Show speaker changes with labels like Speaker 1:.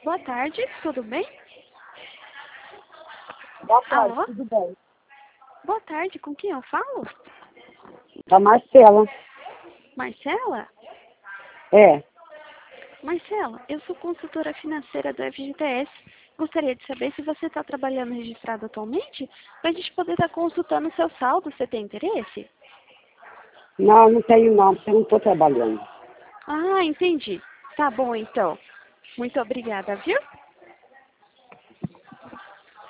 Speaker 1: Boa tarde, tudo bem?
Speaker 2: Boa tarde,
Speaker 1: Alô?
Speaker 2: tudo bem?
Speaker 1: Boa tarde, com quem eu falo?
Speaker 2: Da Marcela.
Speaker 1: Marcela?
Speaker 2: É.
Speaker 1: Marcela, eu sou consultora financeira do FGTS. Gostaria de saber se você está trabalhando registrado atualmente, para a gente poder estar consultando o seu saldo. Você tem interesse?
Speaker 2: Não, não tenho não, porque eu não estou trabalhando.
Speaker 1: Ah, entendi. Tá bom, então. Muito obrigada, viu?